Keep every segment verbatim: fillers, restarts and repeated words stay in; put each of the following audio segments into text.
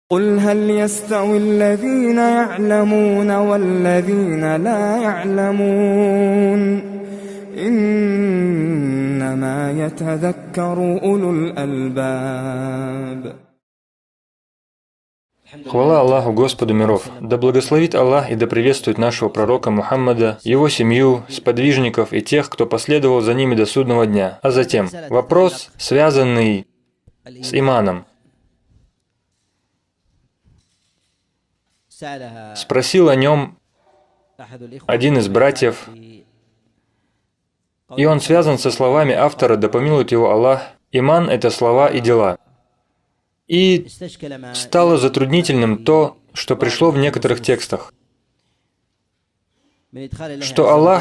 قل هل يستوي الذين يعلمون والذين لا يعلمون إنما يتذكر أولو الألباب. Хвала Аллаху, Господу миров! Да благословит Аллах и да приветствует нашего пророка Мухаммада, его семью, сподвижников и тех, кто последовал за ними до судного дня. А затем вопрос, связанный с иманом. Спросил о нем один из братьев, и он связан со словами автора, да помилует его Аллах. Иман – это слова и дела. И стало затруднительным то, что пришло в некоторых текстах, что Аллах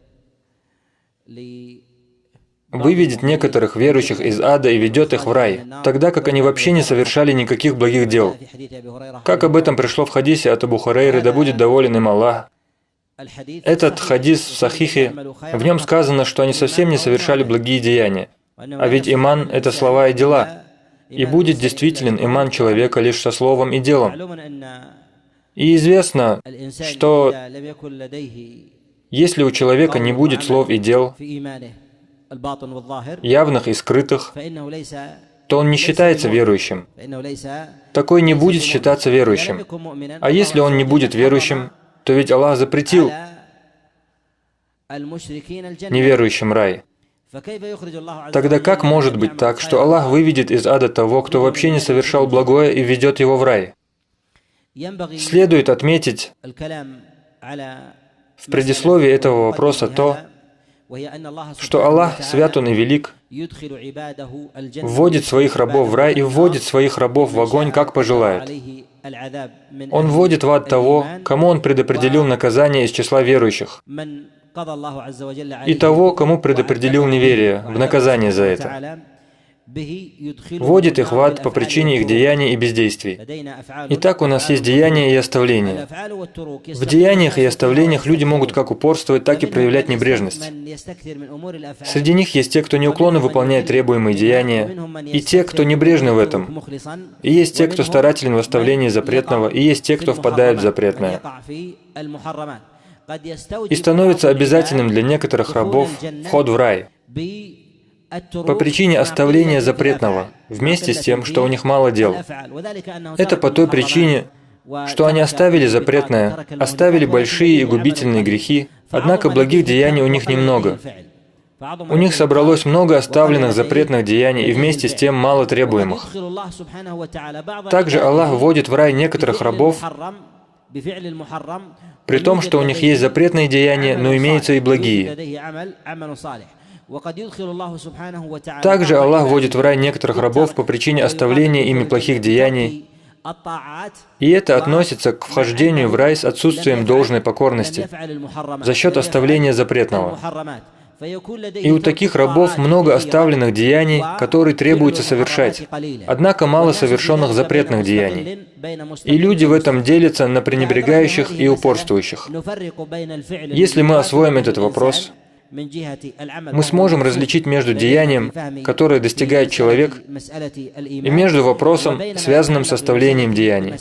выведет некоторых верующих из ада и ведет их в рай, тогда как они вообще не совершали никаких благих дел. Как об этом пришло в хадисе от Абу Хурайры, да будет доволен им Аллах. Этот хадис в Сахихе, в нем сказано, что они совсем не совершали благие деяния. А ведь иман – это слова и дела. И будет действителен иман человека лишь со словом и делом. И известно, что если у человека не будет слов и дел, явных и скрытых, то он не считается верующим. Такой не будет считаться верующим. А если он не будет верующим, то ведь Аллах запретил неверующим рай. Тогда как может быть так, что Аллах выведет из ада того, кто вообще не совершал благое, и ведет его в рай? Следует отметить в предисловии этого вопроса то, что Аллах, свят Он и велик, вводит своих рабов в рай и вводит своих рабов в огонь, как пожелает. Он вводит в ад того, кому Он предопределил наказание из числа верующих, и того, кому предопределил неверие в наказание за это. Вводит их в ад по причине их деяний и бездействий. Итак, у нас есть деяния и оставления. В деяниях и оставлениях люди могут как упорствовать, так и проявлять небрежность. Среди них есть те, кто неуклонно выполняет требуемые деяния, и те, кто небрежны в этом. И есть те, кто старателен в оставлении запретного, и есть те, кто впадает в запретное. И становится обязательным для некоторых рабов вход в рай по причине оставления запретного, вместе с тем, что у них мало дел. Это по той причине, что они оставили запретное, оставили большие и губительные грехи, однако благих деяний у них немного. У них собралось много оставленных запретных деяний и вместе с тем мало требуемых. Также Аллах вводит в рай некоторых рабов, при том, что у них есть запретные деяния, но имеются и благие. Также Аллах вводит в рай некоторых рабов по причине оставления ими плохих деяний, и это относится к вхождению в рай с отсутствием должной покорности за счет оставления запретного. И у таких рабов много оставленных деяний, которые требуется совершать, однако мало совершенных запретных деяний. И люди в этом делятся на пренебрегающих и упорствующих. Если мы освоим этот вопрос, мы сможем различить между деянием, которое достигает человек, и между вопросом, связанным с оставлением деяний.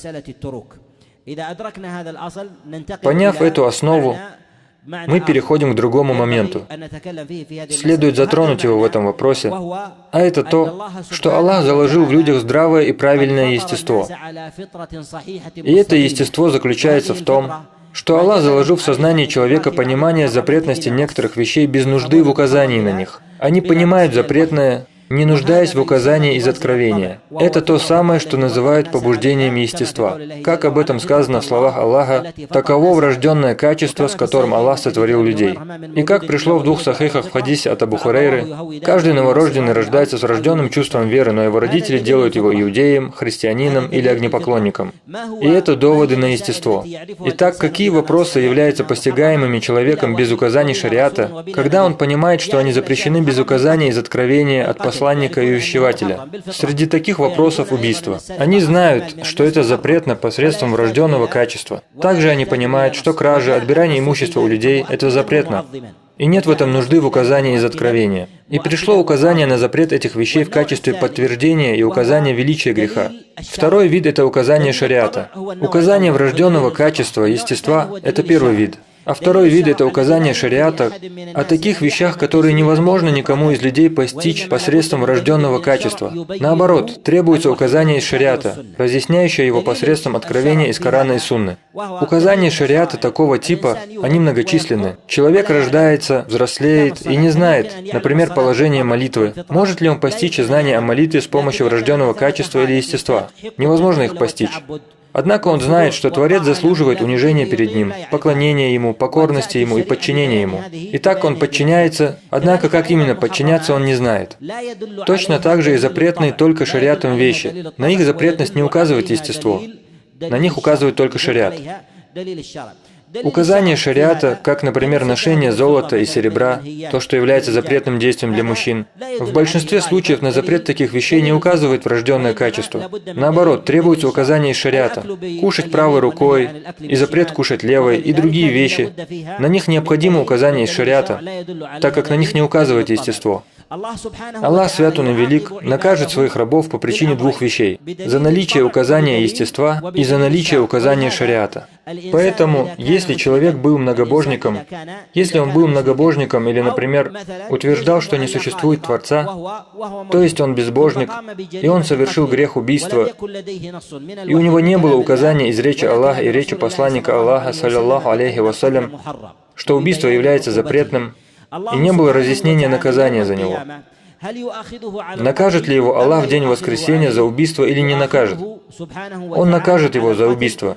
Поняв эту основу, мы переходим к другому моменту. Следует затронуть его в этом вопросе, а это то, что Аллах заложил в людях здравое и правильное естество. И это естество заключается в том, что Аллах заложил в сознании человека понимание запретности некоторых вещей без нужды в указании на них. Они понимают запретное, не нуждаясь в указании из откровения. Это то самое, что называют побуждением естества. Как об этом сказано в словах Аллаха, таково врожденное качество, с которым Аллах сотворил людей. И как пришло в двух сахихах в хадисе от Абу Хурайры, каждый новорожденный рождается с врожденным чувством веры, но его родители делают его иудеем, христианином или огнепоклонником. И это доводы на естество. Итак, какие вопросы являются постигаемыми человеком без указаний шариата, когда он понимает, что они запрещены без указания из откровения от послания посланника и увещевателя. Среди таких вопросов убийство. Они знают, что это запретно посредством врожденного качества. Также они понимают, что кража, отбирание имущества у людей – это запретно. и нет в этом нужды в указании из Откровения. И пришло указание на запрет этих вещей в качестве подтверждения и указания величия греха. Второй вид – это указание шариата. Указание врожденного качества, естества – это первый вид. А второй вид – это указание шариата о таких вещах, которые невозможно никому из людей постичь посредством врожденного качества. Наоборот, требуется указание из шариата, разъясняющее его посредством откровения из Корана и Сунны. Указания шариата такого типа, они многочисленны. Человек рождается, взрослеет и не знает, например, положение молитвы. Может ли он постичь знание о молитве с помощью врожденного качества или естества? Невозможно их постичь. Однако он знает, что Творец заслуживает унижения перед ним, поклонения ему, покорности ему и подчинения ему. И так он подчиняется, однако как именно подчиняться он не знает. Точно так же и запретные только шариатом вещи. На их запретность не указывает естество, на них указывает только шариат. Указание шариата, как, например, ношение золота и серебра, то, что является запретным действием для мужчин, в большинстве случаев на запрет таких вещей не указывает врожденное качество. Наоборот, требуется указание из шариата. Кушать правой рукой, и запрет кушать левой, и другие вещи. На них необходимо указание из шариата, так как на них не указывает естество. Аллах, свят Он и велик, накажет своих рабов по причине двух вещей – за наличие указания естества и за наличие указания шариата. Поэтому, если человек был многобожником, если он был многобожником или, например, утверждал, что не существует Творца, то есть он безбожник, и он совершил грех убийства, и у него не было указания из речи Аллаха и речи посланника Аллаха, саллаллаху алейхи вассалям, что убийство является запретным, и не было разъяснения наказания за него. Накажет ли его Аллах в день воскресения за убийство или не накажет? Он накажет его за убийство,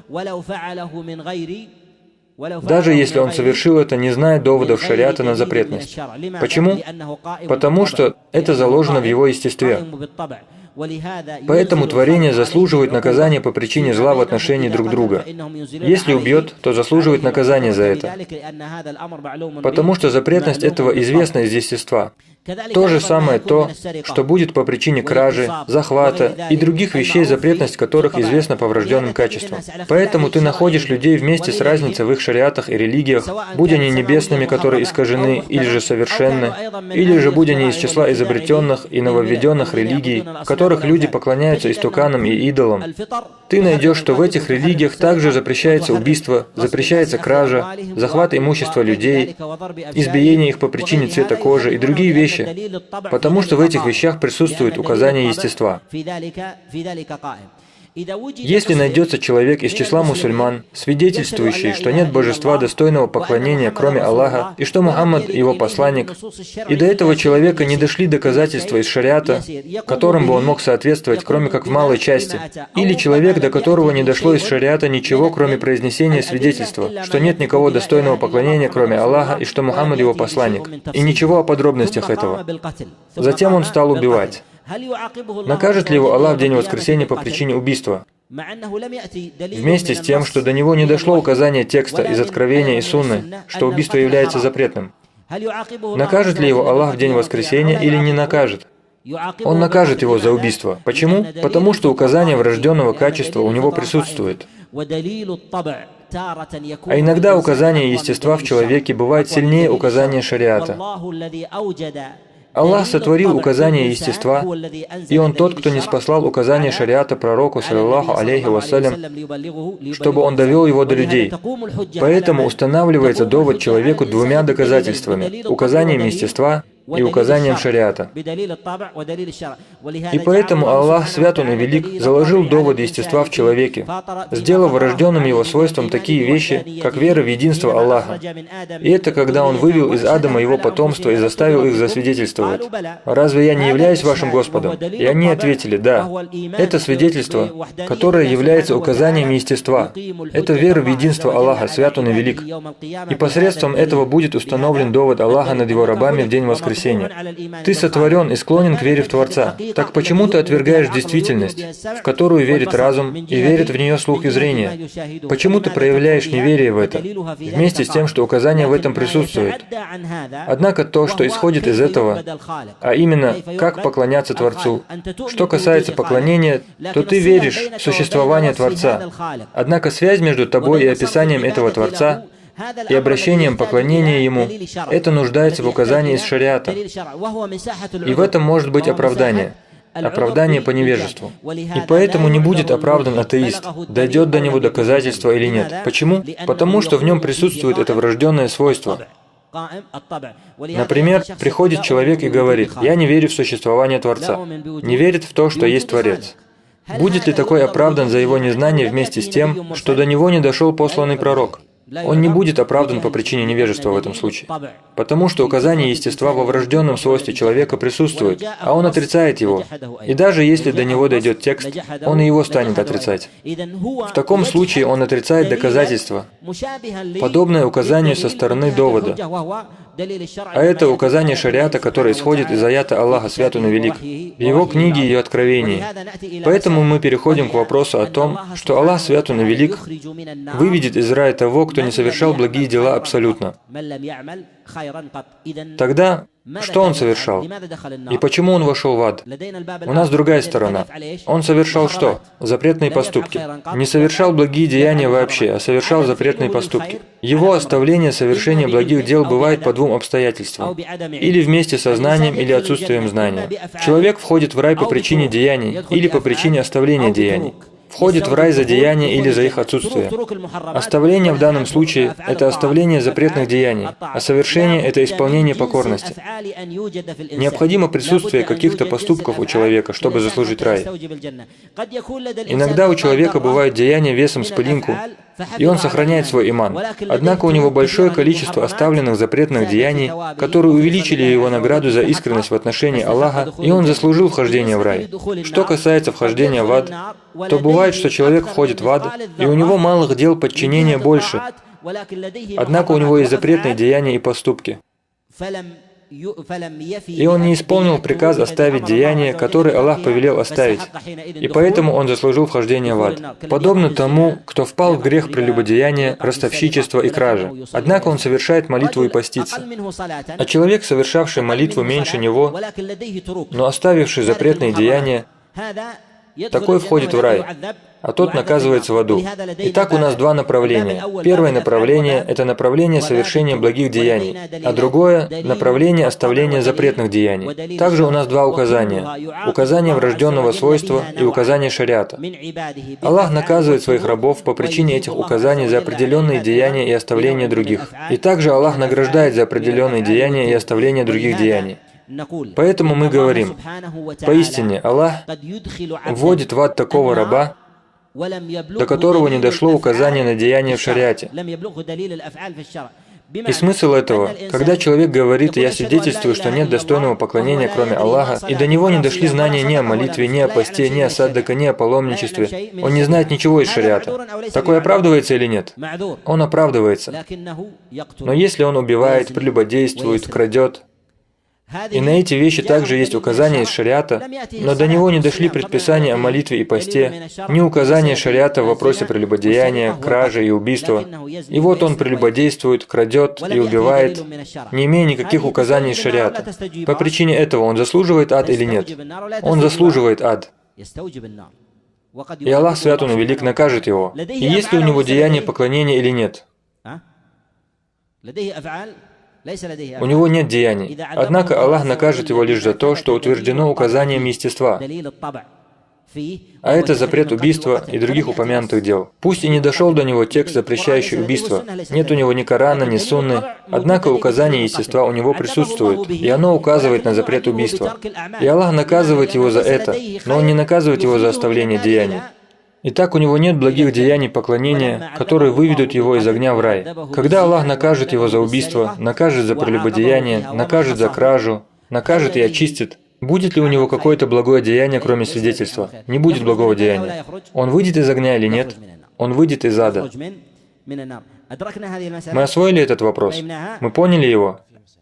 даже если он совершил это, не зная доводов шариата на запретность. Почему? Потому что это заложено в его естестве. Поэтому творение заслуживает наказания по причине зла в отношении друг друга. Если убьет, то заслуживает наказания за это. Потому что запретность этого известна из естества. То же самое то, что будет по причине кражи, захвата и других вещей, запретность которых известна по врожденным качествам. Поэтому ты находишь людей вместе с разницей в их шариатах и религиях, будь они небесными, которые искажены, или же совершенны, или же будь они из числа изобретенных и нововведенных религий, в которых люди поклоняются истуканам и идолам. Ты найдешь, что в этих религиях также запрещается убийство, запрещается кража, захват имущества людей, избиение их по причине цвета кожи и другие вещи, потому что в этих вещах присутствует указание естества. Если найдется человек из числа мусульман, свидетельствующий, что нет божества достойного поклонения, кроме Аллаха, и что Мухаммад его посланник, и до этого человека не дошли доказательства из шариата, которым бы он мог соответствовать, кроме как в малой части, или человек, до которого не дошло из шариата ничего, кроме произнесения свидетельства, что нет никого достойного поклонения, кроме Аллаха, и что Мухаммад его посланник, и ничего о подробностях этого. Затем он стал убивать. Накажет ли его Аллах в день воскресения по причине убийства? Вместе с тем, что до него не дошло указание текста из Откровения и Сунны, что убийство является запретным. Накажет ли его Аллах в день воскресения или не накажет? Он накажет его за убийство. Почему? Потому что указание врожденного качества у него присутствует. А иногда указание естества в человеке бывает сильнее указания шариата. Аллах сотворил указание естества, и Он тот, кто ниспослал указание шариата пророку, саллаллаху алейхи вассалям, чтобы он довел его до людей. Поэтому устанавливается довод человеку двумя доказательствами – указанием естества и указанием шариата. И поэтому Аллах, свят Он и велик, заложил доводы естества в человеке, сделав врожденным его свойством такие вещи, как вера в единство Аллаха. И это когда Он вывел из Адама его потомство и заставил их засвидетельствовать. «Разве я не являюсь вашим Господом?» И они ответили: «Да». Это свидетельство, которое является указанием естества. Это вера в единство Аллаха, свят Он и велик. И посредством этого будет установлен довод Аллаха над его рабами в день воскресения. Ты сотворен и склонен к вере в Творца. Так почему ты отвергаешь действительность, в которую верит разум и верит в нее слух и зрение? Почему ты проявляешь неверие в это, вместе с тем, что указание в этом присутствует? Однако то, что исходит из этого, а именно, как поклоняться Творцу, что касается поклонения, то ты веришь в существование Творца. Однако связь между тобой и описанием этого Творца и обращением поклонения Ему, это нуждается в указании из шариата. И в этом может быть оправдание. Оправдание по невежеству. И поэтому не будет оправдан атеист, дойдет до него доказательство или нет. Почему? Потому что в нем присутствует это врожденное свойство. Например, приходит человек и говорит: «Я не верю в существование Творца», не верит в то, что есть Творец. Будет ли такой оправдан за его незнание вместе с тем, что до него не дошел посланный пророк? Он не будет оправдан по причине невежества в этом случае, потому что указание естества во врожденном свойстве человека присутствует, а он отрицает его. И даже если до него дойдет текст, он и его станет отрицать. В таком случае он отрицает доказательства, подобное указанию со стороны довода. А это указание шариата, которое исходит из аята Аллаха, свят он и велик, в Его книге и Откровении. Поэтому мы переходим к вопросу о том, что Аллах, свят он и велик, выведет из рая того, кто не совершал благие дела абсолютно. Тогда что он совершал? И почему он вошел в ад? У нас другая сторона. Он совершал что? Запретные поступки. Не совершал благие деяния вообще, а совершал запретные поступки. Его оставление совершения благих дел бывает по двум обстоятельствам. Или вместе со знанием, или отсутствием знания. Человек входит в рай по причине деяний, или по причине оставления деяний. Входит в рай за деяния или за их отсутствие. Оставление в данном случае – это оставление запретных деяний, а совершение – это исполнение покорности. Необходимо присутствие каких-то поступков у человека, чтобы заслужить рай. Иногда у человека бывают деяния весом с пылинку, и он сохраняет свой иман. Однако у него большое количество оставленных запретных деяний, которые увеличили его награду за искренность в отношении Аллаха, и он заслужил вхождение в рай. Что касается вхождения в ад, то бывает, что человек входит в ад, и у него малых дел подчинения больше, однако у него есть запретные деяния и поступки. И он не исполнил приказ оставить деяния, которые Аллах повелел оставить, и поэтому он заслужил вхождение в ад. Подобно тому, кто впал в грех прелюбодеяния, ростовщичества и кражи. Однако он совершает молитву и постится. А человек, совершавший молитву меньше него, но оставивший запретные деяния, такой входит в рай, а тот наказывается в аду. Итак, у нас два направления. Первое направление – это направление совершения благих деяний, а другое – направление оставления запретных деяний. Также у нас два указания. Указание врожденного свойства и указание шариата. Аллах наказывает своих рабов по причине этих указаний за определенные деяния и оставление других. И также Аллах награждает за определенные деяния и оставление других деяний. Поэтому мы говорим, поистине Аллах вводит в ад такого раба, до которого не дошло указание на деяние в шариате. И смысл этого, когда человек говорит: «Я свидетельствую, что нет достойного поклонения, кроме Аллаха», и до него не дошли знания ни о молитве, ни о посте, ни о саддака, ни о паломничестве, он не знает ничего из шариата. Такой оправдывается или нет? Он оправдывается. Но если он убивает, прелюбодействует, крадет, и на эти вещи также есть указания из шариата, но до него не дошли предписания о молитве и посте, ни указания шариата в вопросе прелюбодеяния, кражи и убийства. И вот он прелюбодействует, крадет и убивает, не имея никаких указаний из шариата. По причине этого он заслуживает ад или нет? Он заслуживает ад. И Аллах, свят он и велик, накажет его. И есть ли у него деяние поклонения или нет? У него нет деяний. Однако Аллах накажет его лишь за то, что утверждено указанием естества. А это запрет убийства и других упомянутых дел. Пусть и не дошел до него текст, запрещающий убийство, нет у него ни Корана, ни Сунны, однако указание естества у него присутствует, и оно указывает на запрет убийства. И Аллах наказывает его за это, но Он не наказывает его за оставление деяний. Итак, у него нет благих деяний поклонения, которые выведут его из огня в рай. Когда Аллах накажет его за убийство, накажет за прелюбодеяние, накажет за кражу, накажет и очистит, будет ли у него какое-то благое деяние, кроме свидетельства? Не будет благого деяния. Он выйдет из огня или нет? Он выйдет из ада. Мы освоили этот вопрос? Мы поняли его?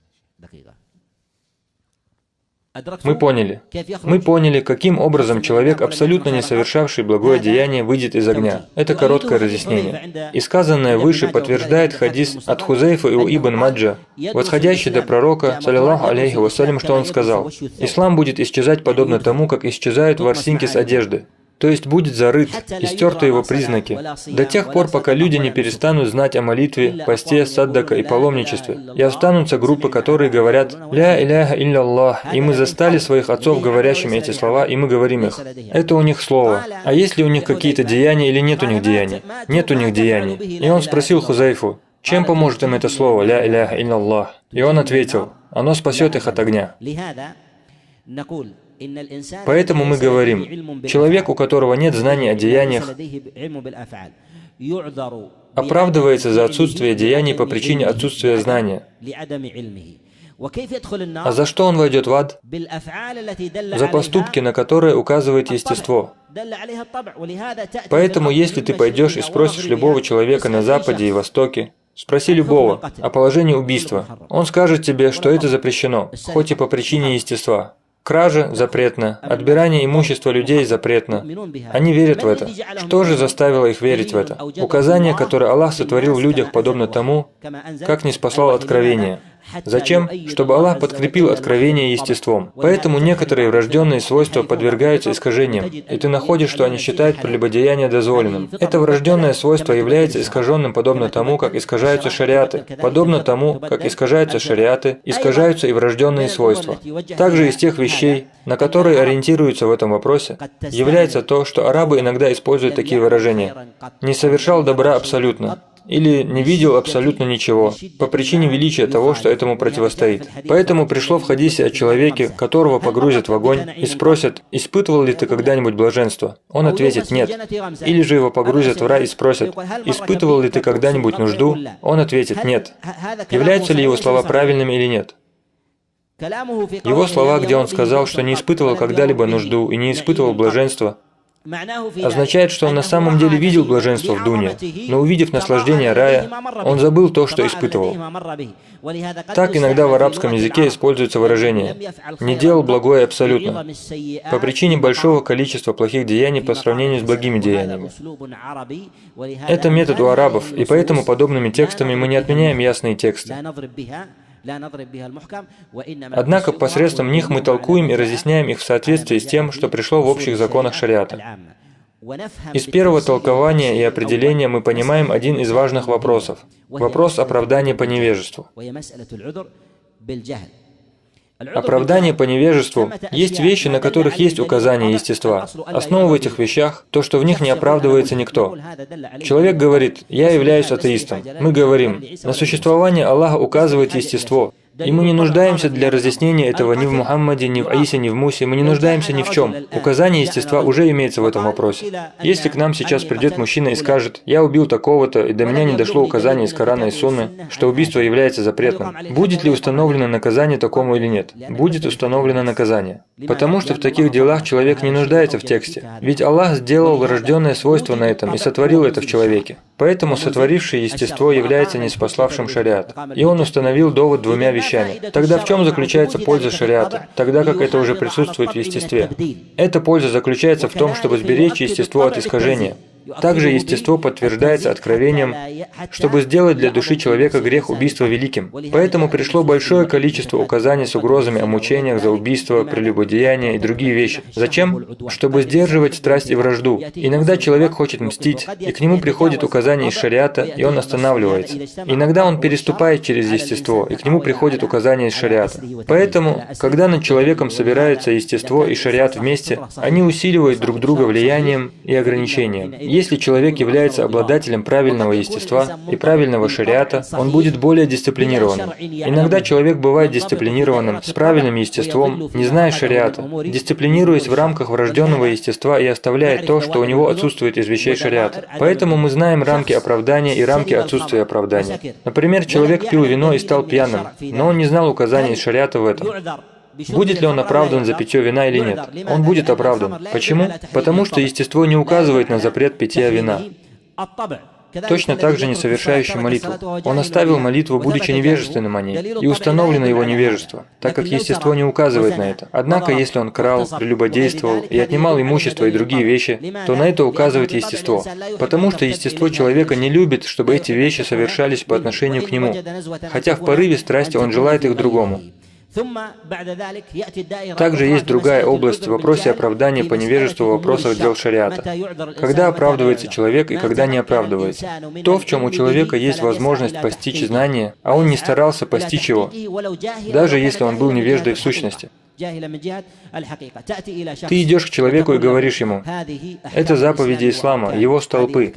Мы поняли. Мы поняли, каким образом человек, абсолютно не совершавший благое деяние, выйдет из огня. Это короткое разъяснение. И сказанное выше подтверждает хадис от Хузейфа и Ибн Маджа, восходящий до пророка, саллиллаху алейхи вассалям, что он сказал: «Ислам будет исчезать подобно тому, как исчезают ворсинки с одежды». то есть будет зарыт и стерты его признаки, до тех пор, пока люди не перестанут знать о молитве, посте, саддака и паломничестве. И останутся группы, которые говорят «Ля иляха илляллах», и мы застали своих отцов говорящими эти слова, и мы говорим их. Это у них слово. А есть ли у них какие-то деяния или нет у них деяний? Нет у них деяний. И он спросил Хузайфу, чем поможет им это слово «Ля иляха илляллах»? И он ответил, оно спасет их от огня. Поэтому мы говорим, человек, у которого нет знаний о деяниях, оправдывается за отсутствие деяний по причине отсутствия знания. А за что он войдет в ад? За поступки, на которые указывает естество. Поэтому, если ты пойдешь и спросишь любого человека на Западе и Востоке, спроси любого о положении убийства, он скажет тебе, что это запрещено, хоть и по причине естества. Кража запретна, отбирание имущества людей запретно. Они верят в это. Что же заставило их верить в это? Указание, которое Аллах сотворил в людях, подобно тому, как ниспослал откровение. Зачем? Чтобы Аллах подкрепил откровение естеством. Поэтому некоторые врожденные свойства подвергаются искажениям, и ты находишь, что они считают прелюбодеяние дозволенным. Это врожденное свойство является искаженным подобно тому, как искажаются шариаты. Подобно тому, как искажаются шариаты, искажаются и врожденные свойства. Также из тех вещей, на которые ориентируются в этом вопросе, является то, что арабы иногда используют такие выражения. «Не совершал добра абсолютно». Или не видел абсолютно ничего, по причине величия того, что этому противостоит. Поэтому пришло в хадисе о человеке, которого погрузят в огонь, и спросят, испытывал ли ты когда-нибудь блаженство? Он ответит «нет». Или же его погрузят в рай и спросят, испытывал ли ты когда-нибудь нужду? Он ответит «нет». Являются ли его слова правильными или нет? Его слова, где он сказал, что не испытывал когда-либо нужду и не испытывал блаженства, означает, что он на самом деле видел блаженство в дуне, но увидев наслаждение рая, он забыл то, что испытывал. Так иногда в арабском языке используется выражение «не делал благое абсолютно» по причине большого количества плохих деяний по сравнению с благими деяниями. Это метод у арабов, и поэтому подобными текстами мы не отменяем ясные тексты. Однако посредством них мы толкуем и разъясняем их в соответствии с тем, что пришло в общих законах шариата. Из первого толкования и определения мы понимаем один из важных вопросов – вопрос оправдания по невежеству. Оправдание по невежеству – есть вещи, на которых есть указание естества. Основа в этих вещах – то, что в них не оправдывается никто. Человек говорит «я являюсь атеистом». Мы говорим «на существование Аллаха указывает естество». И мы не нуждаемся для разъяснения этого ни в Мухаммаде, ни в Аисе, ни в Мусе, мы не нуждаемся ни в чем. Указание естества уже имеется в этом вопросе. Если к нам сейчас придет мужчина и скажет, «Я убил такого-то, и до меня не дошло указание из Корана и Сунны, что убийство является запретным», будет ли установлено наказание такому или нет? Будет установлено наказание. Потому что в таких делах человек не нуждается в тексте. Ведь Аллах сделал врожденное свойство на этом и сотворил это в человеке. Поэтому сотворивший естество является ниспославшим шариат. И он установил довод двумя вещами. Тогда в чем заключается польза шариата, тогда как это уже присутствует в естестве? Эта польза заключается в том, чтобы сберечь естество от искажения. Также естество подтверждается откровением, чтобы сделать для души человека грех убийства великим. Поэтому пришло большое количество указаний с угрозами о мучениях за убийство, прелюбодеяние и другие вещи. Зачем? Чтобы сдерживать страсть и вражду. Иногда человек хочет мстить, и к нему приходит указание из шариата, и он останавливается. Иногда он переступает через естество, и к нему приходит указание из шариата. Поэтому, когда над человеком собираются естество и шариат вместе, они усиливают друг друга влиянием и ограничением. Если человек является обладателем правильного естества и правильного шариата, он будет более дисциплинированным. Иногда человек бывает дисциплинированным, с правильным естеством, не зная шариата, дисциплинируясь в рамках врожденного естества и оставляя то, что у него отсутствует из вещей шариата. Поэтому мы знаем рамки оправдания и рамки отсутствия оправдания. Например, человек пил вино и стал пьяным, но он не знал указаний из шариата в этом. Будет ли он оправдан за питье вина или нет? Он будет оправдан. Почему? Потому что естество не указывает на запрет питья вина. Точно так же не совершающий молитву. Он оставил молитву, будучи невежественным о ней, и установлено его невежество, так как естество не указывает на это. Однако, если он крал, прелюбодействовал и отнимал имущество и другие вещи, то на это указывает естество. Потому что естество человека не любит, чтобы эти вещи совершались по отношению к нему, хотя в порыве страсти он желает их другому. Также есть другая область в вопросе оправдания по невежеству в вопросах дел шариата. Когда оправдывается человек и когда не оправдывается. То, в чем у человека есть возможность постичь знание, а он не старался постичь его, даже если он был невеждой в сущности. Ты идешь к человеку и говоришь ему: это заповеди ислама, его столпы.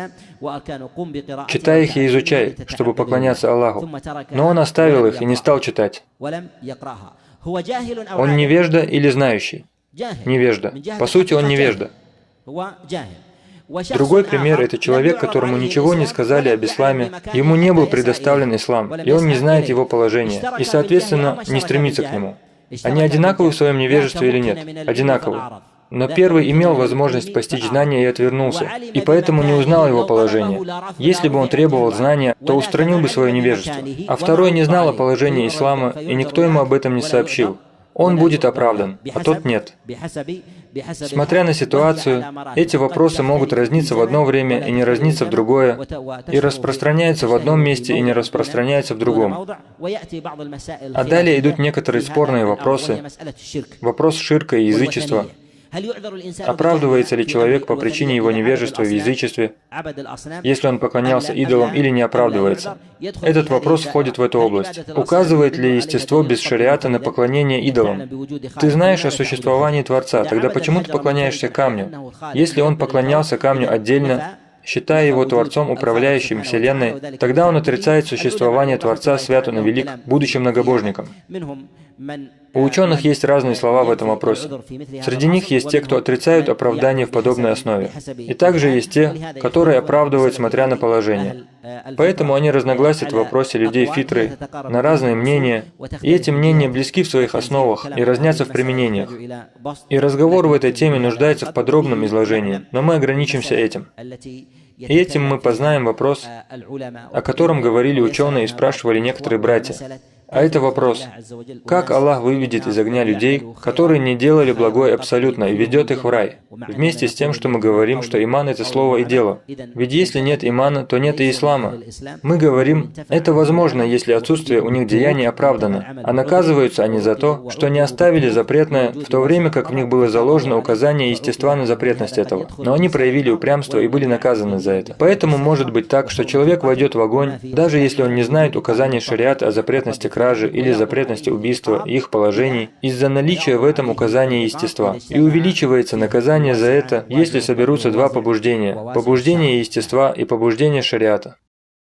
Читай их и изучай, чтобы поклоняться Аллаху. Но он оставил их и не стал читать. Он невежда или знающий? Невежда. По сути, он невежда. Другой пример – это человек, которому ничего не сказали об исламе, ему не был предоставлен ислам, и он не знает его положения, и, соответственно, не стремится к нему. Они одинаковы в своем невежестве или нет? Одинаковы. Но первый имел возможность постичь знания и отвернулся, и поэтому не узнал его положение. Если бы он требовал знания, то устранил бы свое невежество. А второй не знал о положении ислама, и никто ему об этом не сообщил. Он будет оправдан, а тот нет. Смотря на ситуацию, эти вопросы могут разниться в одно время и не разниться в другое, и распространяются в одном месте и не распространяются в другом. А далее идут некоторые спорные вопросы. Вопрос ширка и язычества. Оправдывается ли человек по причине его невежества в язычестве, если он поклонялся идолам, или не оправдывается? Этот вопрос входит в эту область. Указывает ли естество без шариата на поклонение идолам? Ты знаешь о существовании Творца, тогда почему ты поклоняешься камню? Если он поклонялся камню отдельно, считая его Творцом, управляющим Вселенной, тогда он отрицает существование Творца, свят он и велик, будучи многобожником. У ученых есть разные слова в этом вопросе. Среди них есть те, кто отрицают оправдание в подобной основе. И также есть те, которые оправдывают, смотря на положение. Поэтому они разногласят в вопросе людей фитры на разные мнения, и эти мнения близки в своих основах и разнятся в применениях. И разговор в этой теме нуждается в подробном изложении, но мы ограничимся этим. И этим мы познаем вопрос, о котором говорили ученые и спрашивали некоторые братья. А это вопрос: как Аллах выведет из огня людей, которые не делали благое абсолютно, и ведет их в рай? Вместе с тем, что мы говорим, что иман – это слово и дело. Ведь если нет имана, то нет и ислама. Мы говорим, это возможно, если отсутствие у них деяний оправдано, а наказываются они за то, что не оставили запретное, в то время как в них было заложено указание естества на запретность этого. Но они проявили упрямство и были наказаны за это. Поэтому может быть так, что человек войдет в огонь, даже если он не знает указаний шариата о запретности кражи или запретности убийства и их положений, из-за наличия в этом указания естества. И увеличивается наказание за это, если соберутся два побуждения – побуждение естества и побуждение шариата.